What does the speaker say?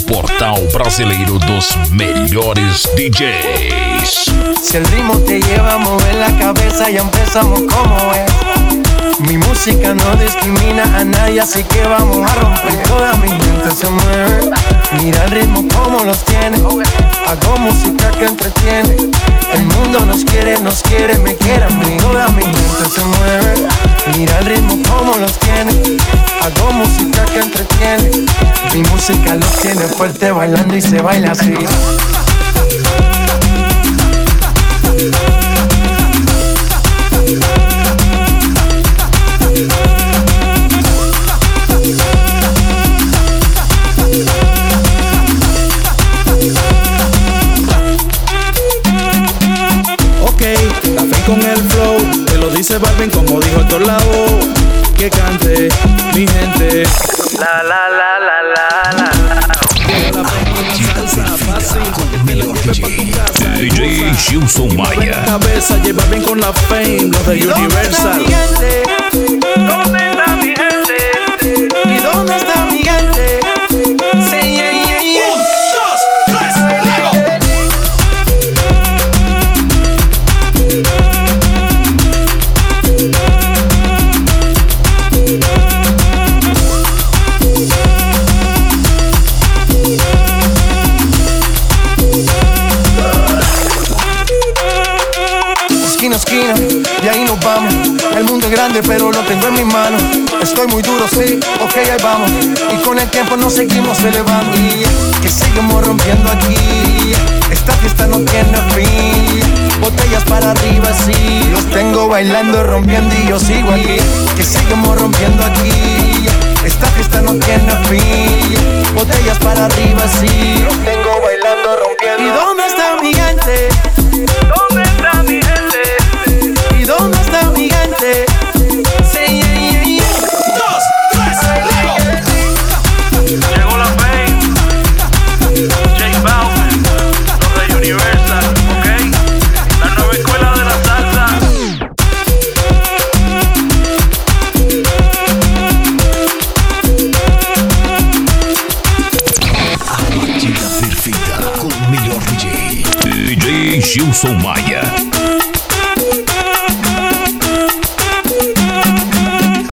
portal brasileiro dos melhores DJs. Si el ritmo te lleva a mover la cabeza, ya empezamos como es. Mi música no discrimina a nadie, así que vamos a romper. Toda mi gente se mueve. Mira el ritmo como los tiene. Hago música que entretiene. El mundo nos quiere, me quiere a mí. Toda mi gente se mueve. Mira el ritmo como los tiene. Hago música que entretiene. Mi música los tiene fuerte bailando y se baila así. La fe con el flow, te lo dice Balvin como dijo Héctor Lavoe. Que cante mi gente. La la la la la la. La fe con la salsa fácil, que te la lleve pa' tu casa. DJ Gilson Maia. Cabeza lleva bien con la fame, los de Universal. ¿Dónde está mi gente? ¿Y dónde está mi gente? Say yeah, yeah, yeah. 1, 2, 3, ¡Lego! Esquina a esquina, de ahí nos vamos. El mundo es grande, pero lo tengo en mis manos. Estoy muy duro, sí, ok, ahí vamos. Y con el tiempo nos seguimos elevando. Que seguimos rompiendo aquí. Esta fiesta no tiene fin. Botellas para arriba, sí. Los tengo bailando, rompiendo y yo sigo aquí. Que seguimos rompiendo aquí. Esta fiesta no tiene fin. Botellas para arriba, sí. Los tengo bailando, rompiendo. ¿Y dónde está mi gente? ¿Dónde está mi gente? ¿Y dónde está mi gente? Say yeah, yeah, yeah. 1, 2, 3, ¡Lego! Llegó la fame. J Balvin, los de Universal, ok. La nueva escuela de la salsa. A batida perfeita com o melhor DJ. DJ Gilson Maia.